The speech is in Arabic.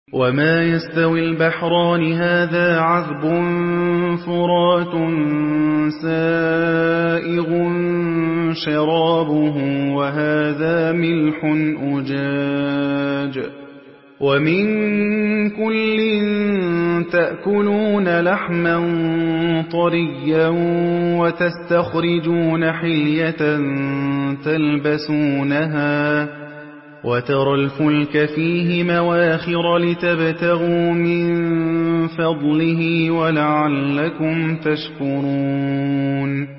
وما يستوي البحران هذا عذب فرات سائغ شرابه وهذا ملح أجاج ومن كل تأكلون لحما طريا وتستخرجون حلية تلبسونها وترى الفلك فيه مواخر لتبتغوا من فضله ولعلكم تشكرون